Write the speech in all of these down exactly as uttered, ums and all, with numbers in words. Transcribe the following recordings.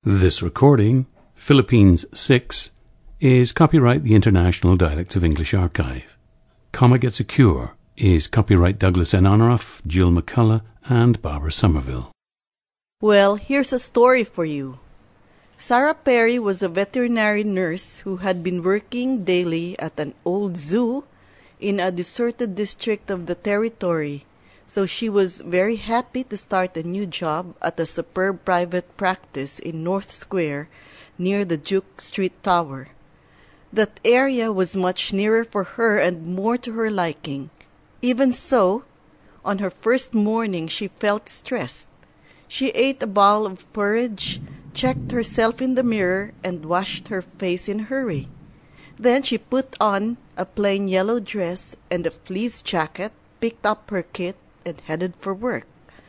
This recording, Philippines six, is copyright the International Dialects of English Archive. Comma Gets a Cure is copyright Douglas N. Honoroff, Jill McCullough, and Barbara Somerville. Well, here's a story for you. Sarah Perry was a veterinary nurse who had been working daily at an old zoo in a deserted district of the territory, so she was very happy to start a new job at a superb private practice in North Square near the Duke Street Tower. That area was much nearer for her and more to her liking. Even so, on her first morning she felt stressed. She ate a bowl of porridge, checked herself in the mirror, and washed her face in a hurry. Then she put on a plain yellow dress and a fleece jacket, picked up her kit, and headed for work.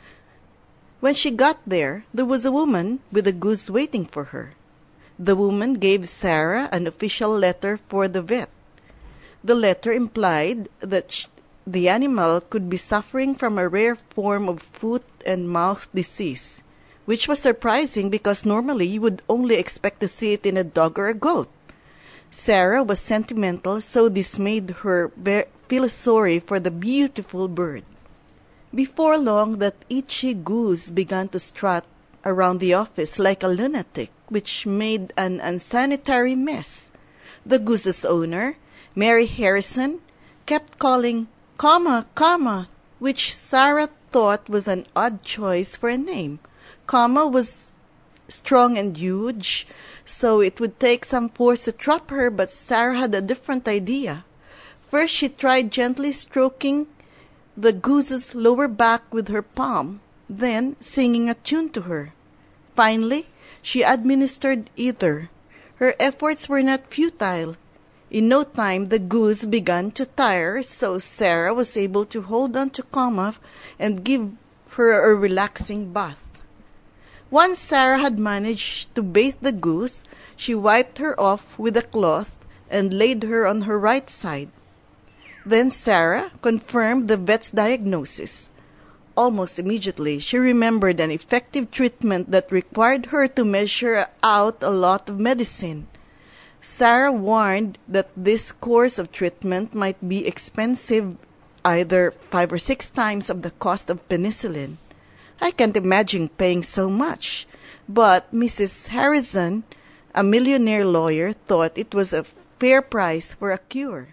When she got there, there was a woman with a goose waiting for her. The woman gave Sarah an official letter for the vet. The letter implied that sh- the animal could be suffering from a rare form of foot and mouth disease, which was surprising because normally you would only expect to see it in a dog or a goat. Sarah was sentimental, so this made her be- feel sorry for the beautiful bird. Before long, that itchy goose began to strut around the office like a lunatic, which made an unsanitary mess. The goose's owner, Mary Harrison, kept calling, "Comma, comma," which Sarah thought was an odd choice for a name. Comma was strong and huge, so it would take some force to trap her, but Sarah had a different idea. First, she tried gently stroking the goose's lower back with her palm, then singing a tune to her. Finally, she administered either. Her efforts were not futile. In no time, the goose began to tire, so Sarah was able to hold on to Comma and give her a relaxing bath. Once Sarah had managed to bathe the goose, she wiped her off with a cloth and laid her on her right side. Then Sarah confirmed the vet's diagnosis. Almost immediately, she remembered an effective treatment that required her to measure out a lot of medicine. Sarah warned that this course of treatment might be expensive, either five or six times of the cost of penicillin. I can't imagine paying so much, but Missus Harrison, a millionaire lawyer, thought it was a fair price for a cure.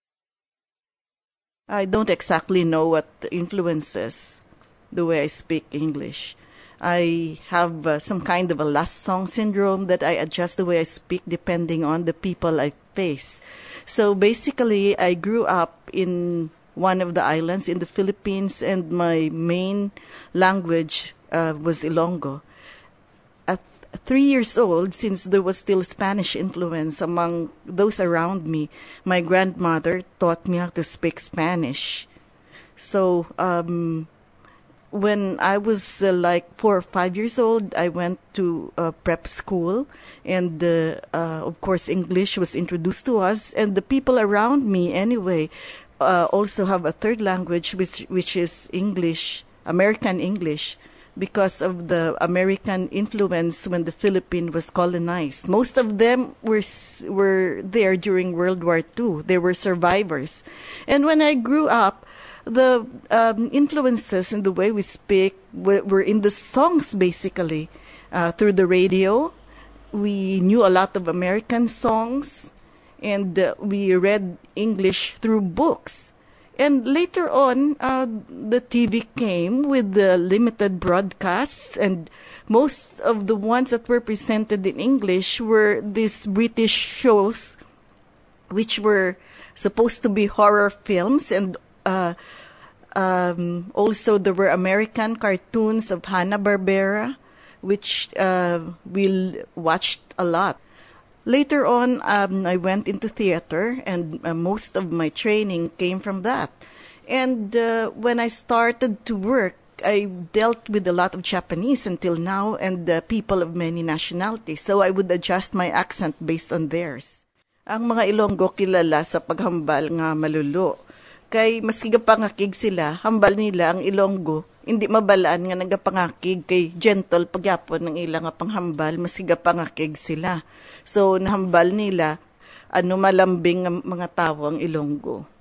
I don't exactly know what influences the way I speak English. I have uh, some kind of a last song syndrome that I adjust the way I speak depending on the people I face. So basically, I grew up in one of the islands in the Philippines, and my main language uh, was Ilonggo. At three years old, since there was still Spanish influence among those around me, my grandmother taught me how to speak Spanish. So, um, when I was uh, like four or five years old, I went to uh, prep school, and uh, uh, of course English was introduced to us, and the people around me anyway uh, also have a third language, which which is English, American English, because of the American influence when the Philippines was colonized. Most of them were were there during World War Two. They were survivors, and when I grew up, the um, influences in the way we speak were, were in the songs, basically. Uh, through the radio, we knew a lot of American songs, and uh, we read English through books. And later on, uh, the T V came with the limited broadcasts, and most of the ones that were presented in English were these British shows, which were supposed to be horror films, and Uh, um, also, there were American cartoons of Hanna-Barbera, which uh, we watched a lot. Later on, um, I went into theater, and uh, most of my training came from that. And uh, when I started to work, I dealt with a lot of Japanese until now, and uh, people of many nationalities. So I would adjust my accent based on theirs. Ang mga Ilonggo kilala sa paghambal nga malulo. kay masiga pangakig sila, hambal nila ang Ilonggo, hindi mabalaan nga nagapangakig kay gentle pagyapon ng ilang nga panghambal, masiga pangakig sila. So, nahambal nila, ano malambing ang mga tao ang Ilonggo.